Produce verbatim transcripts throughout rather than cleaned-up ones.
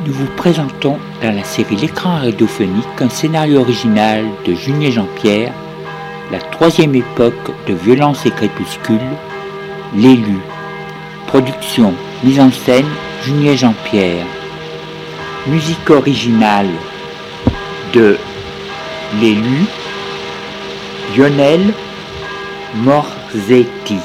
nous vous présentons dans la série L'écran radiophonique un scénario original de Junier Jean-Pierre, la troisième époque de Violence et Crépuscule, L'élu. Production, mise en scène, Junier Jean-Pierre. Musique originale de L'élu, Lionel Morzetti.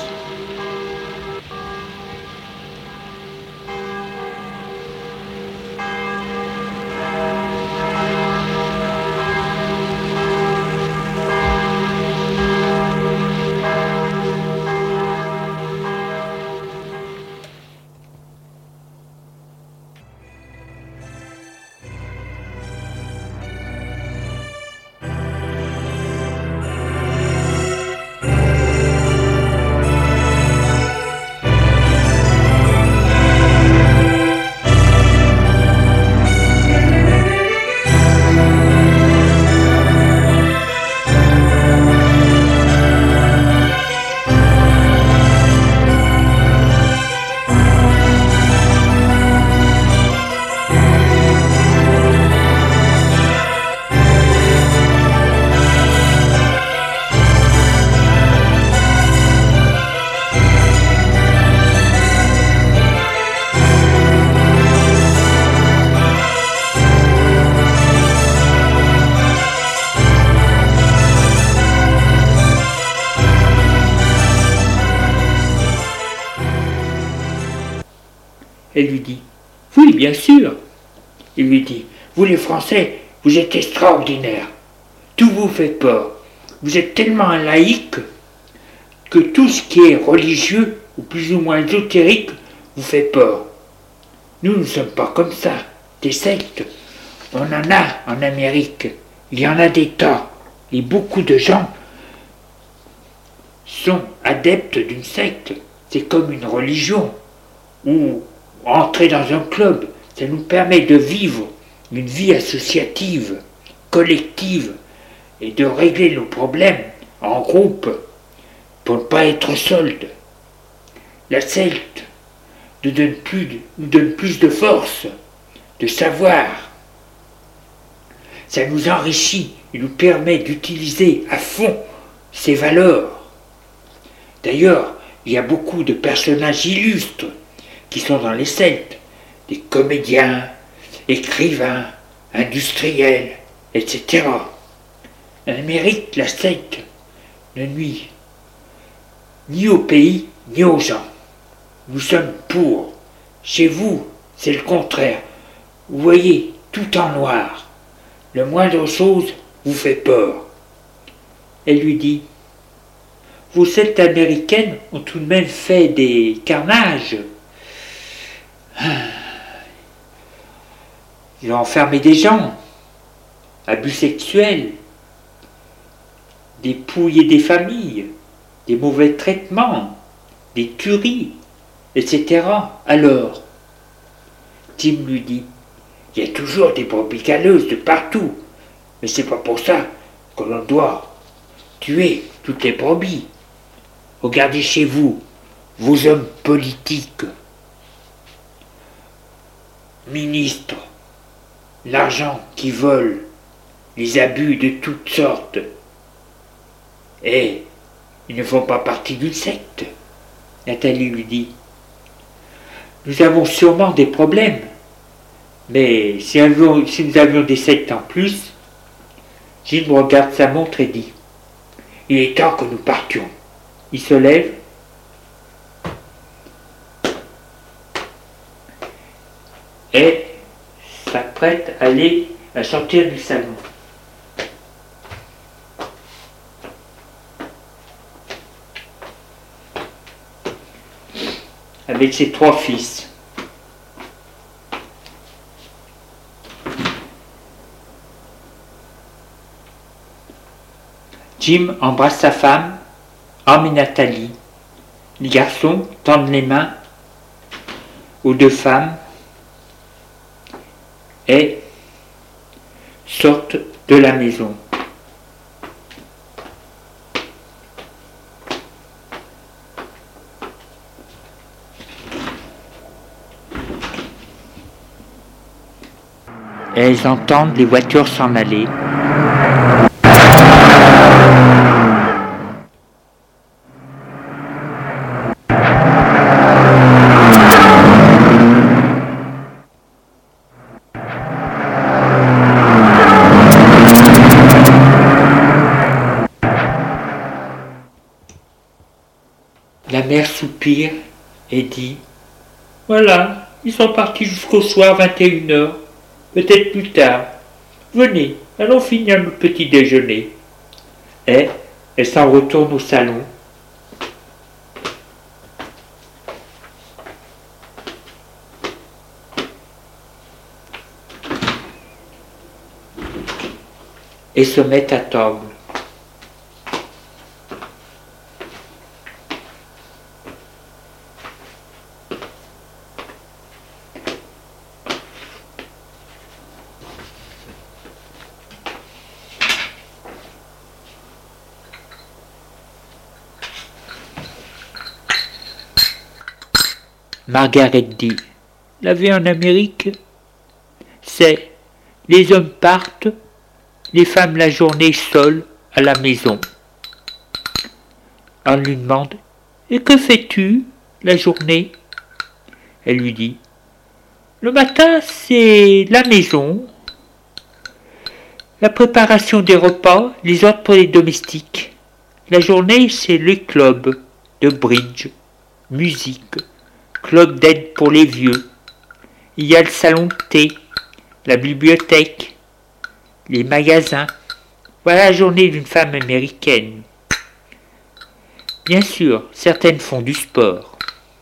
Elle lui dit « Oui, bien sûr !» Il lui dit « Vous les Français, vous êtes extraordinaires. Tout vous fait peur. Vous êtes tellement un laïc que tout ce qui est religieux ou plus ou moins ésotérique vous fait peur. Nous ne sommes pas comme ça, des sectes. On en a en Amérique. Il y en a des tas. Et beaucoup de gens sont adeptes d'une secte. C'est comme une religion ou entrer dans un club, ça nous permet de vivre une vie associative, collective, et de régler nos problèmes en groupe pour ne pas être seul. La secte nous donne plus de, nous donne plus de force, de savoir. Ça nous enrichit et nous permet d'utiliser à fond ces valeurs. D'ailleurs, il y a beaucoup de personnages illustres qui sont dans les sectes, des comédiens, écrivains, industriels, et cetera. En Amérique, la secte ne nuit ni au pays, ni aux gens. Nous sommes pour. Chez vous, c'est le contraire. Vous voyez, tout en noir. Le moindre chose vous fait peur. Elle lui dit, « Vos sectes américaines ont tout de même fait des carnages. Ils ont enfermé des gens, abus sexuels, dépouillé des familles, des mauvais traitements, des tueries, et cetera. Alors, Tim lui dit, il y a toujours des brebis galeuses de partout, mais c'est pas pour ça que l'on doit tuer toutes les brebis. Regardez chez vous, vos hommes politiques, ministres, l'argent qui vole, les abus de toutes sortes. Et ils ne font pas partie d'une secte. » Nathalie lui dit, « Nous avons sûrement des problèmes, mais si, avions, si nous avions des sectes en plus. » Jim regarde sa montre et dit, « Il est temps que nous partions. » Il se lève et s'apprête à aller à sortir du salon. Avec ses trois fils. Jim embrasse sa femme, Homme et Nathalie. Les garçons tendent les mains aux deux femmes et sortent de la maison. elles entendent les voitures s'en aller. La mère soupire et dit « Voilà, ils sont partis jusqu'au soir vingt et une heures, peut-être plus tard. Venez, allons finir notre petit déjeuner. » Et elle s'en retourne au salon. Et se met à table. Margaret dit, la vie en Amérique, c'est les hommes partent, les femmes la journée seules à la maison. On lui demande, et que fais-tu la journée? Elle lui dit, le matin c'est la maison, la préparation des repas, les ordres pour les domestiques. La journée c'est les clubs de bridge, musique, club d'aide pour les vieux. Il y a le salon de thé, la bibliothèque, les magasins. Voilà la journée d'une femme américaine. Bien sûr, certaines font du sport.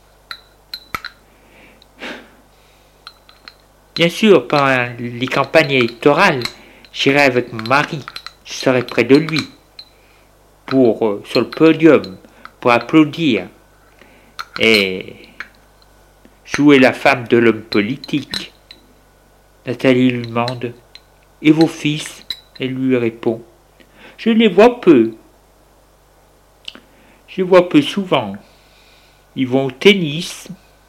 Bien sûr, pendant les campagnes électorales, j'irai avec mon mari, je serai près de lui, pour, euh, sur le podium, pour applaudir et jouer la femme de l'homme politique. Nathalie lui demande, et vos fils? Elle lui répond, je les vois peu. Je les vois peu souvent. Ils vont au tennis,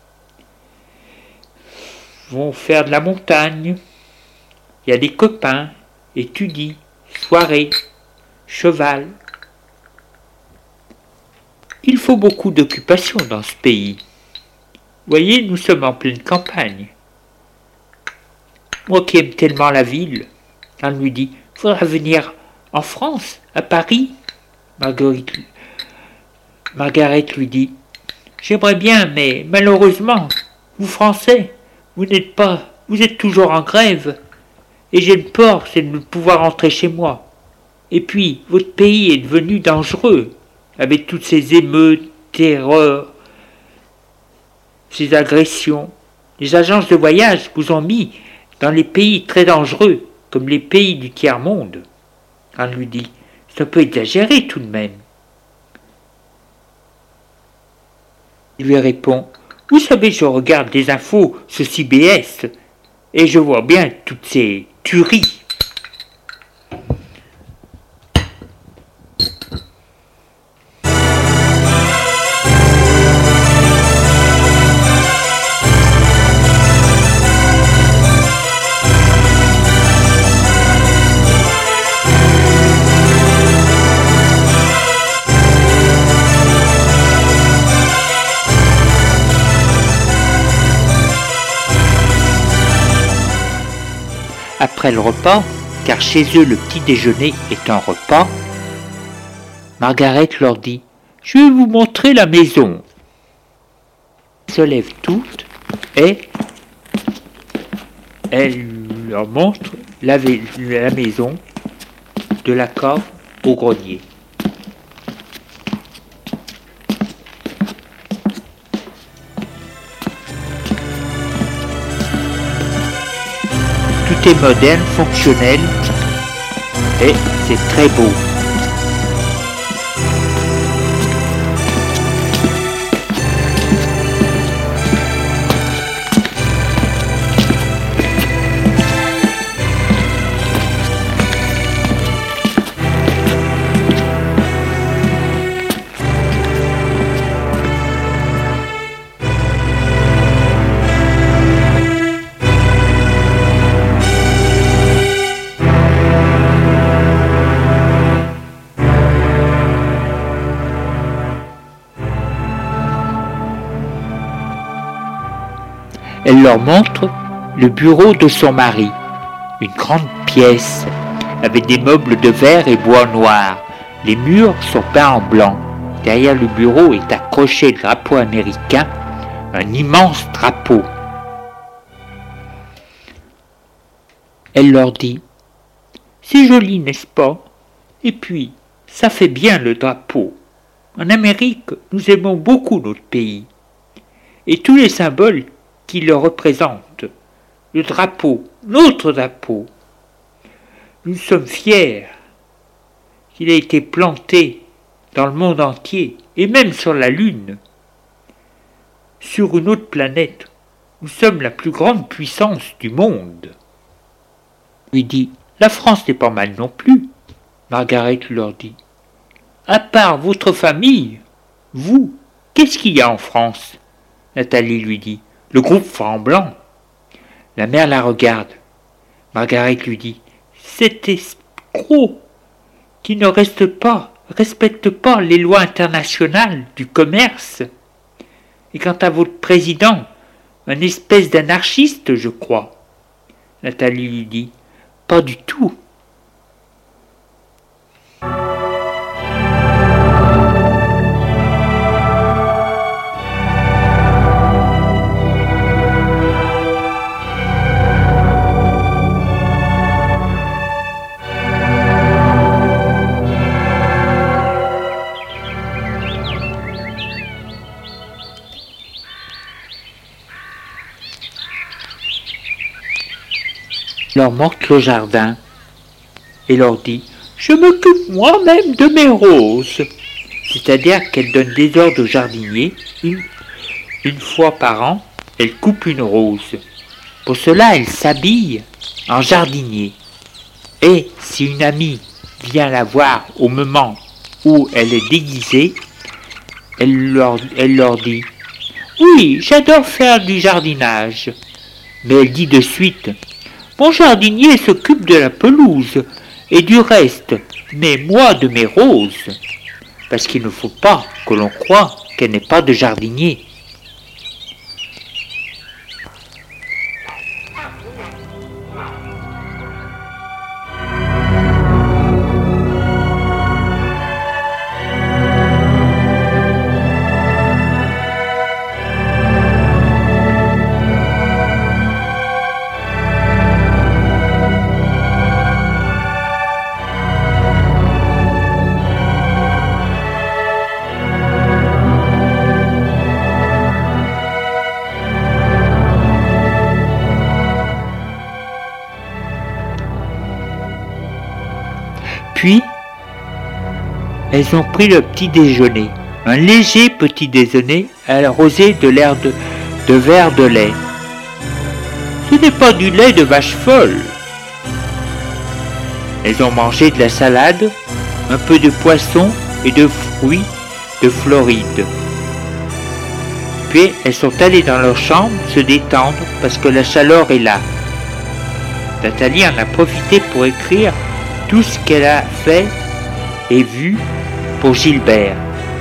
vont faire de la montagne, il y a des copains, étudient, soirée, cheval. Il faut beaucoup d'occupation dans ce pays. Voyez, nous sommes en pleine campagne. Moi qui aime tellement la ville, on lui dit, il faudra venir en France, à Paris. Marguerite, Margaret lui dit, j'aimerais bien, mais malheureusement, vous Français, vous n'êtes pas, vous êtes toujours en grève, et j'ai une peur, c'est de ne pouvoir rentrer chez moi. Et puis, votre pays est devenu dangereux, avec toutes ces émeutes, terreurs, ces agressions. Les agences de voyage vous ont mis dans les pays très dangereux, comme les pays du tiers-monde. On lui dit, c'est un peu exagéré tout de même. Il lui répond, vous savez, je regarde des infos sur C B S et je vois bien toutes ces tueries. Après le repas, car chez eux le petit déjeuner est un repas, Margaret leur dit « Je vais vous montrer la maison ». Elles se lèvent toutes et elle leur montre la, la maison de la cave au grenier. Tout est moderne, fonctionnel et c'est très beau. Elle leur montre le bureau de son mari, une grande pièce avec des meubles de verre et bois noir. Les murs sont peints en blanc. Derrière le bureau est accroché le drapeau américain, un immense drapeau. Elle leur dit « C'est joli, n'est-ce pas? Et puis, ça fait bien le drapeau. En Amérique, nous aimons beaucoup notre pays. Et tous les symboles qui le représentent. Le drapeau, notre drapeau. Nous sommes fiers qu'il ait été planté dans le monde entier, et même sur la Lune. Sur une autre planète, nous sommes la plus grande puissance du monde. » Lui dit, la France n'est pas mal non plus. Margaret leur dit, à part votre famille, vous, qu'est-ce qu'il y a en France? Nathalie lui dit, le groupe Franc Blanc. La mère la regarde. Margaret lui dit, cet escroc qui ne reste pas, respecte pas les lois internationales du commerce. Et quant à votre président, un espèce d'anarchiste, je crois. Nathalie lui dit, pas du tout. Leur montre le jardin et leur dit « Je m'occupe moi-même de mes roses ». C'est-à-dire qu'elle donne des ordres au jardinier. Une, une fois par an, elle coupe une rose. Pour cela, elle s'habille en jardinier. Et si une amie vient la voir au moment où elle est déguisée, elle leur, elle leur dit « Oui, j'adore faire du jardinage ». Mais elle dit de suite « Mon jardinier s'occupe de la pelouse et du reste, mais moi de mes roses. » Parce qu'il ne faut pas que l'on croie qu'elle n'est pas de jardinier. Puis, elles ont pris le petit déjeuner, un léger petit déjeuner arrosé de l'air de, de verre de lait. Ce n'est pas du lait de vache folle. Elles ont mangé de la salade, un peu de poisson et de fruits de Floride. Puis elles sont allées dans leur chambre se détendre parce que la chaleur est là. Nathalie en a profité pour écrire tout ce qu'elle a fait et vu pour Gilbert.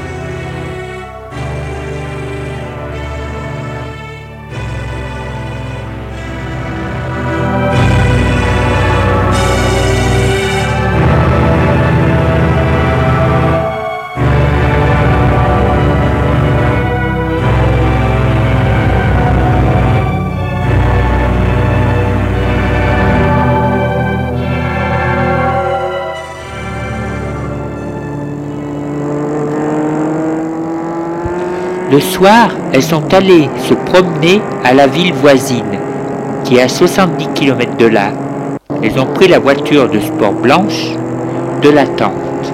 Le soir, elles sont allées se promener à la ville voisine, qui est à soixante-dix kilomètres de là. Elles ont pris la voiture de sport blanche de la tante.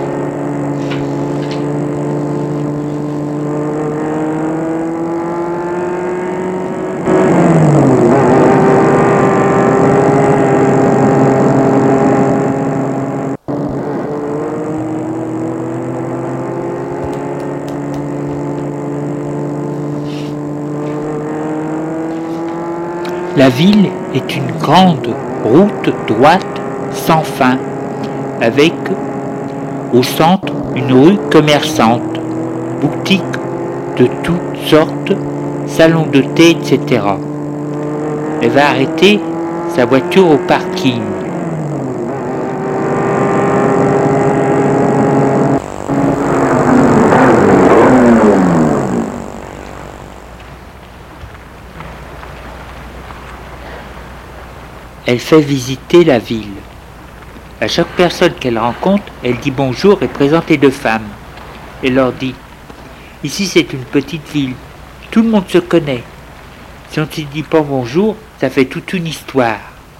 La ville est une grande route droite sans fin, avec au centre une rue commerçante, boutiques de toutes sortes, salons de thé, et cetera. elle va arrêter sa voiture au parking. Elle fait visiter la ville. À chaque personne qu'elle rencontre, elle dit bonjour et présente les deux femmes. Elle leur dit « Ici c'est une petite ville, tout le monde se connaît. Si on ne se dit pas bonjour, ça fait toute une histoire. »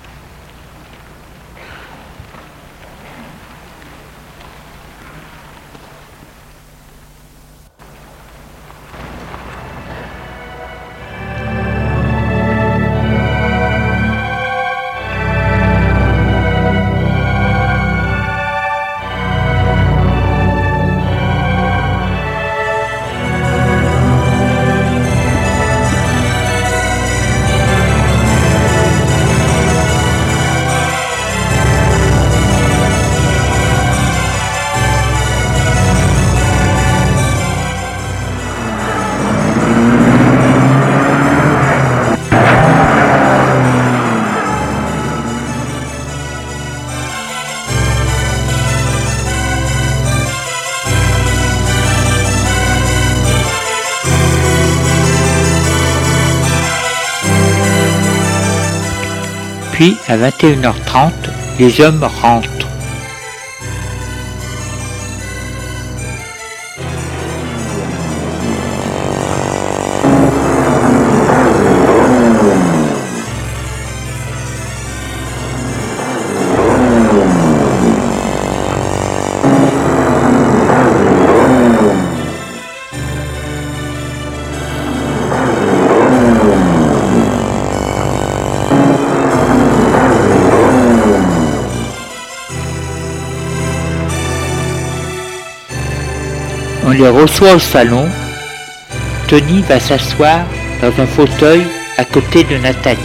Puis, à vingt et une heures trente, les hommes rentrent. On les reçoit au salon. Tony va s'asseoir dans un fauteuil à côté de Nathalie.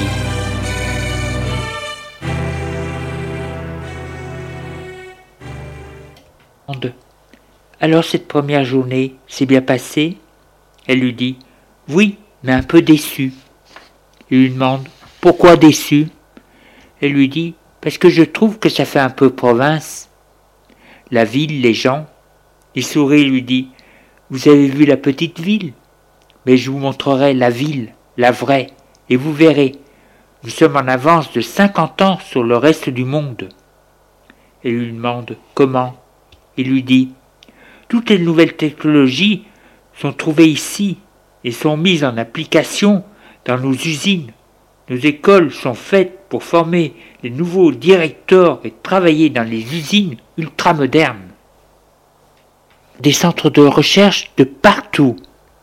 Alors cette première journée s'est bien passée? Elle lui dit « Oui, mais un peu déçue. » Il lui demande « Pourquoi déçue ?» Elle lui dit « Parce que je trouve que ça fait un peu province. La ville, les gens. » Il sourit et lui dit « Vous avez vu la petite ville? Mais je vous montrerai la ville, la vraie, et vous verrez. Nous sommes en avance de cinquante ans sur le reste du monde. » Elle lui demande « Comment ?» Il lui dit « Toutes les nouvelles technologies sont trouvées ici et sont mises en application dans nos usines. Nos écoles sont faites pour former les nouveaux directeurs et travailler dans les usines ultramodernes. Des centres de recherche de partout.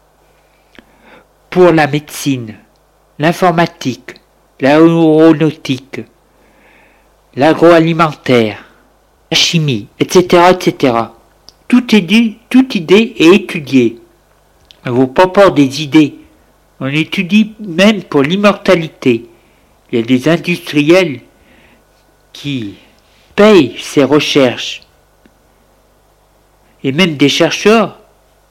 Pour la médecine, l'informatique, l'aéronautique, l'agroalimentaire, la chimie, et cetera, et cetera. Toute idée, toute idée est étudiée. On ne vaut pas peur des idées. On étudie même pour l'immortalité. Il y a des industriels qui payent ces recherches. Et même des chercheurs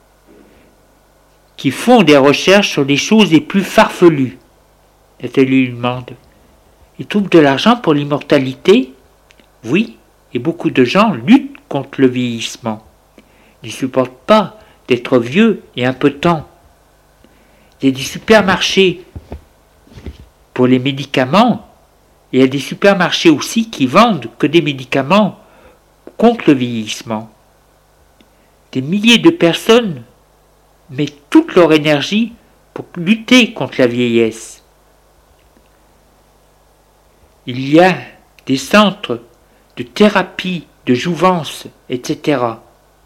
qui font des recherches sur les choses les plus farfelues. Nathalie lui demande « Ils trouvent de l'argent pour l'immortalité ?» Oui, et beaucoup de gens luttent contre le vieillissement. Ils ne supportent pas d'être vieux et impotents. Il y a des supermarchés pour les médicaments, et il y a des supermarchés aussi qui vendent que des médicaments contre le vieillissement. Des milliers de personnes mettent toute leur énergie pour lutter contre la vieillesse. Il y a des centres de thérapie, de jouvence, et cetera.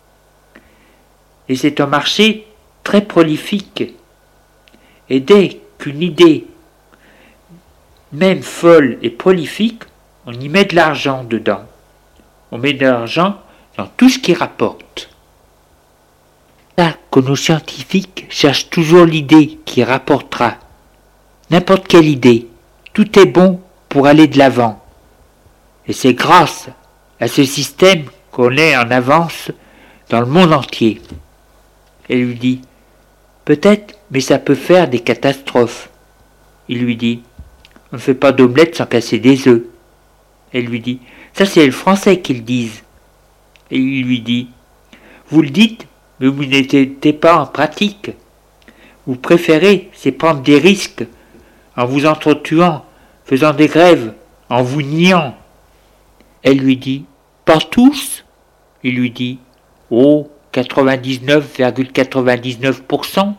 Et c'est un marché très prolifique. Et dès qu'une idée, même folle et prolifique, on y met de l'argent dedans. On met de l'argent dans tout ce qui rapporte. Là que nos scientifiques cherchent toujours l'idée qui rapportera. N'importe quelle idée. Tout est bon pour aller de l'avant. Et c'est grâce à ce système qu'on est en avance dans le monde entier. Elle lui dit « Peut-être, mais ça peut faire des catastrophes. » Il lui dit On ne fait pas d'omelette sans casser des œufs. Elle lui dit, ça c'est les Français qui le disent. Et il lui dit, vous le dites, mais vous n'étiez pas en pratique. Vous préférez, c'est prendre des risques, en vous entretuant, faisant des grèves, en vous niant. Elle lui dit, pas tous. Il lui dit, oh, quatre-vingt-dix-neuf virgule quatre-vingt-dix-neuf pour cent.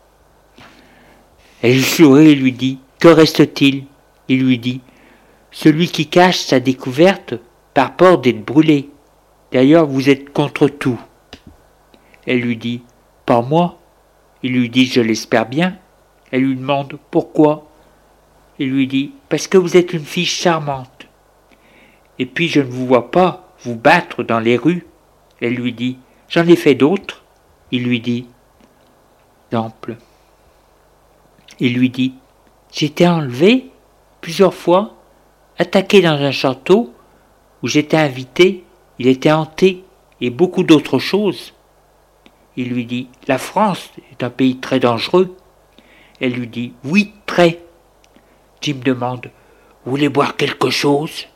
Elle sourit et lui dit, que reste-t-il? Il lui dit, celui qui cache sa découverte par peur d'être brûlé. D'ailleurs, vous êtes contre tout. Elle lui dit, pas moi. Il lui dit, je l'espère bien. Elle lui demande, pourquoi? Il lui dit, parce que vous êtes une fille charmante. Et puis je ne vous vois pas vous battre dans les rues. Elle lui dit, j'en ai fait d'autres. Il lui dit, exemple. Il lui dit, j'étais enlevé plusieurs fois, attaqué dans un château où j'étais invité, il était hanté et beaucoup d'autres choses. Il lui dit, la France est un pays très dangereux. Elle lui dit, oui, très. Jim demande, vous voulez boire quelque chose?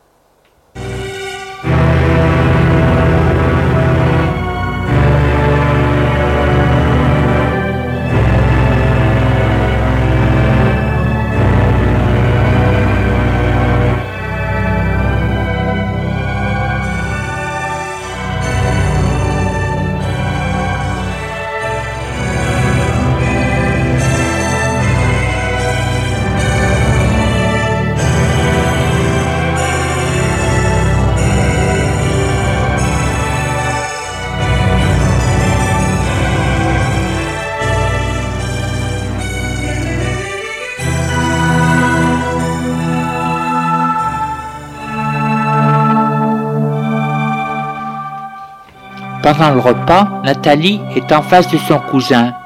Pendant le repas, Nathalie est en face de son cousin.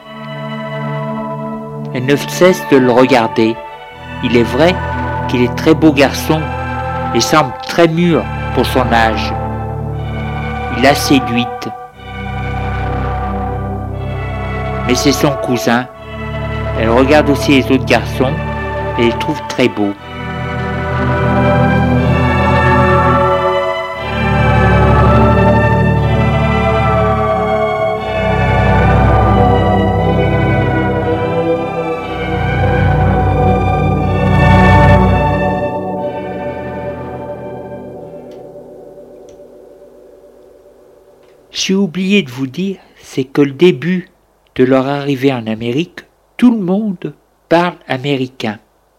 Elle ne cesse de le regarder. Il est vrai qu'il est très beau garçon et semble très mûr pour son âge. Il l'a séduite. Mais c'est son cousin. Elle regarde aussi les autres garçons et les trouve très beaux. J'ai oublié de vous dire, c'est que le début de leur arrivée en Amérique, tout le monde parle américain.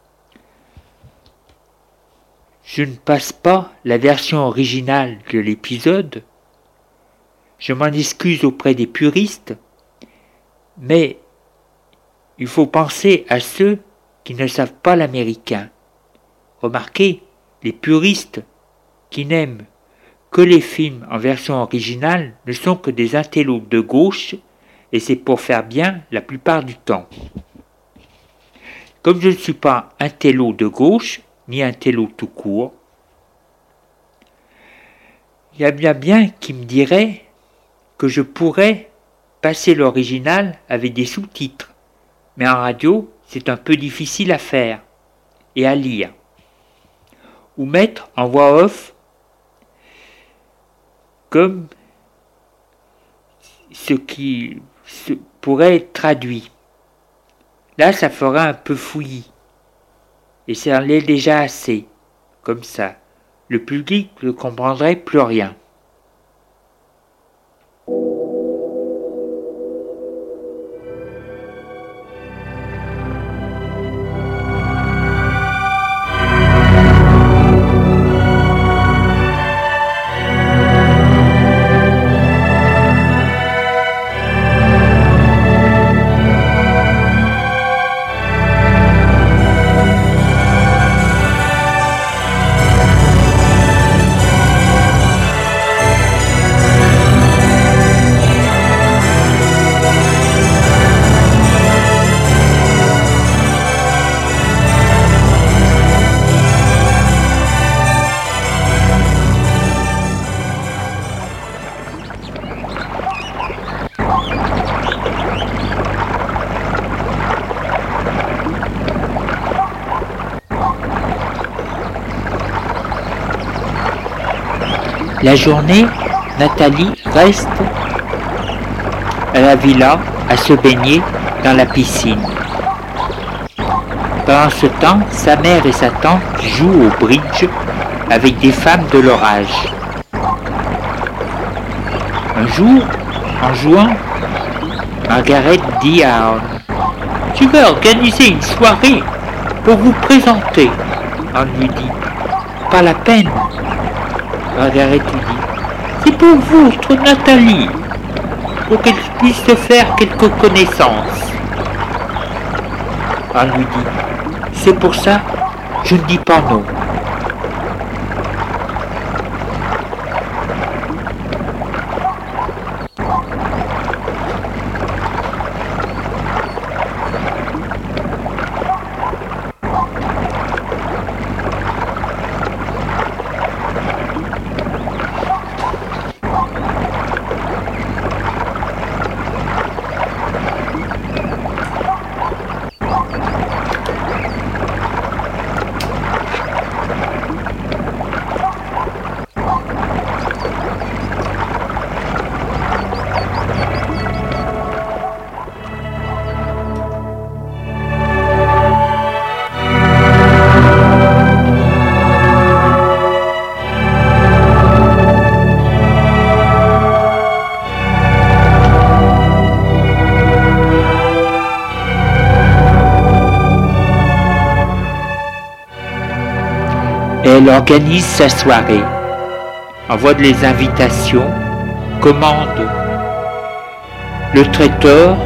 Je ne passe pas la version originale de l'épisode. Je m'en excuse auprès des puristes, mais il faut penser à ceux qui ne savent pas l'américain. Remarquez, les puristes qui n'aiment que les films en version originale ne sont que des intellos de gauche, et c'est pour faire bien la plupart du temps. Comme je ne suis pas intello de gauche, ni intello tout court, il y a bien bien qui me dirait que je pourrais passer l'original avec des sous-titres, mais en radio, c'est un peu difficile à faire et à lire, ou mettre en voix off comme ce qui ce pourrait être traduit. Là, ça fera un peu fouillis. Et ça en l'est déjà assez. Comme ça, le public ne comprendrait plus rien. La journée, Nathalie reste à la villa à se baigner dans la piscine. Pendant ce temps, sa mère et sa tante jouent au bridge avec des femmes de leur âge. Un jour, en jouant, Margaret dit à Anne: « Tu vas organiser une soirée pour vous présenter. » Anne lui dit: « Pas la peine. » Margaret lui dit: « C'est pour votre Nathalie, pour qu'elle puisse se faire quelques connaissances. » Anne lui dit: « C'est pour ça, je ne dis pas non. » Elle organise sa soirée, envoie les invitations, commande le traiteur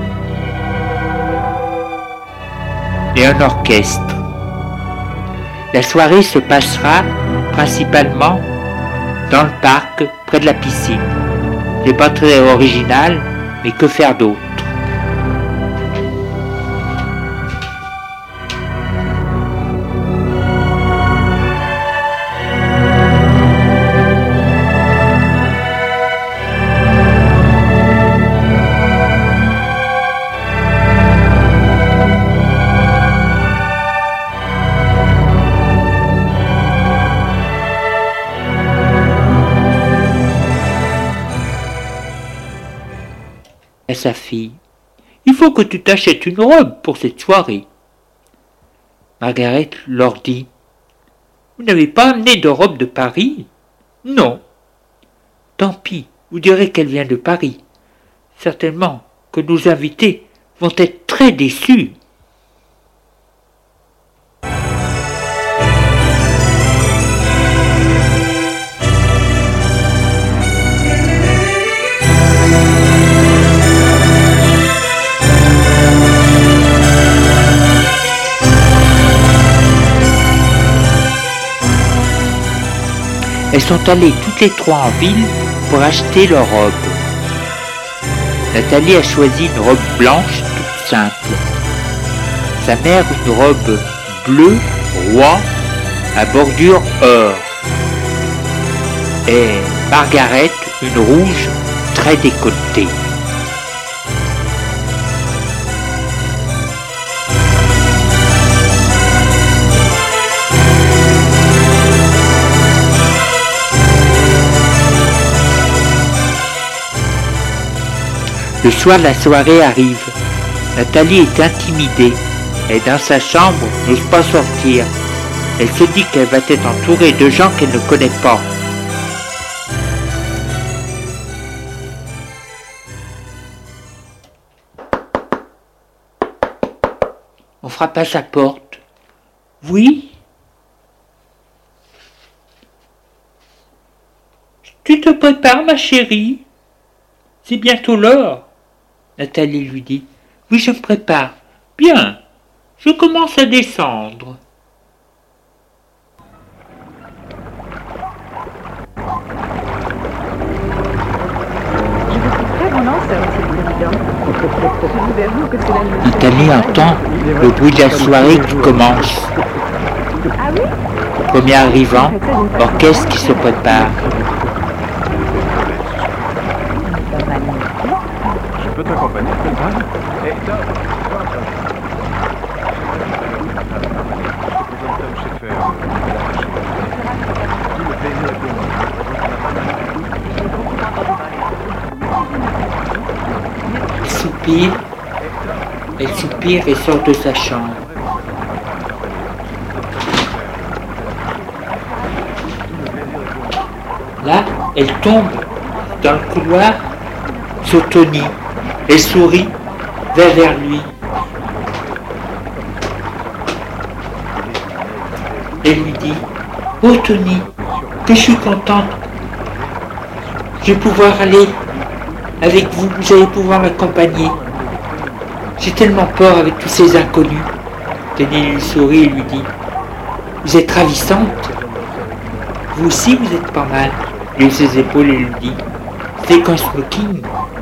et un orchestre. La soirée se passera principalement dans le parc, près de la piscine. C'est pas très original, mais que faire d'autre? À sa fille: « Il faut que tu t'achètes une robe pour cette soirée. » Margaret leur dit: « Vous n'avez pas amené de robe de Paris? »« Non. »« Tant pis, vous direz qu'elle vient de Paris. Certainement que nos invités vont être très déçus. » Elles sont allées toutes les trois en ville pour acheter leur robe. Nathalie a choisi une robe blanche toute simple. Sa mère une robe bleue roi à bordure or. Et Margaret une rouge très décolletée. Le soir, la soirée arrive. Nathalie est intimidée. Elle est dans sa chambre, n'ose pas sortir. Elle se dit qu'elle va être entourée de gens qu'elle ne connaît pas. On frappe à sa porte. « Oui ? » ?»« Tu te prépares, ma chérie ? C'est bientôt l'heure. » Nathalie lui dit. « Oui, je me prépare. Bien, je commence à descendre. » Je vous trouve très bon lanceur, monsieur le président. Je vous avoue que cela ne me Nathalie entend le bruit de la soirée qui commence. Ah oui? Premier arrivant, l'orchestre qui se prépare. Je peux t'accompagner, Felton? Hey, Tom, toi, Tom. Je te présente Tom Schaeffer, le nouvel attaché. Tout le plaisir est pour moi. Je te présente Nathan soupire, elle soupire et sort de sa chambre. Là, elle tombe dans le couloir sur Tony. Elle sourit vers, vers lui. Elle lui dit « Oh Tony, que je suis contente. Je vais pouvoir aller avec vous, vous allez pouvoir m'accompagner. J'ai tellement peur avec tous ces inconnus. » Tony lui sourit et lui dit « Vous êtes ravissante. Vous aussi, vous êtes pas mal. » Il hausse ses épaules et lui dit « C'est qu'un smoking. »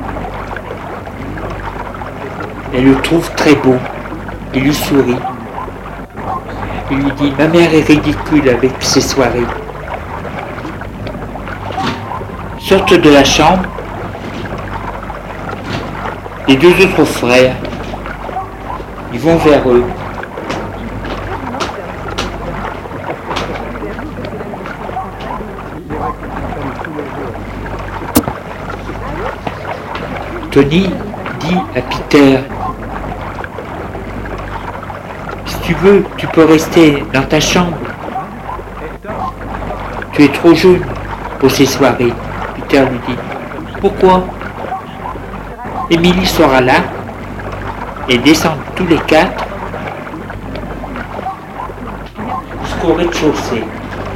Elle le trouve très beau. Il lui sourit. Il lui dit « Ma mère est ridicule avec ses soirées. » Sortent de la chambre les deux autres frères. Ils vont vers eux. Tony dit à Peter « Si tu veux, tu peux rester dans ta chambre. Tu es trop jeune pour ces soirées. » Peter lui dit « Pourquoi ? Émilie sera là et descendent tous les quatre jusqu'au rez-de-chaussée. »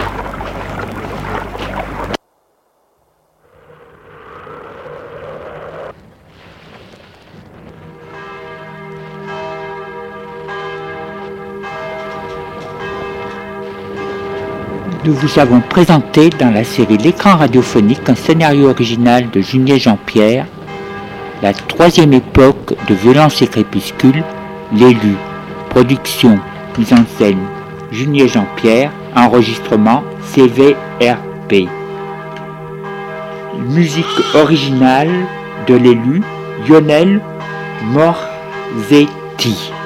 Nous vous avons présenté dans la série L'écran radiophonique un scénario original de Junier Jean-Pierre, la troisième époque de Violence et Crépuscule, l'élu. Production, mise en scène, Junier Jean-Pierre, enregistrement C V R P. Musique originale de l'élu, Lionel Morzetti.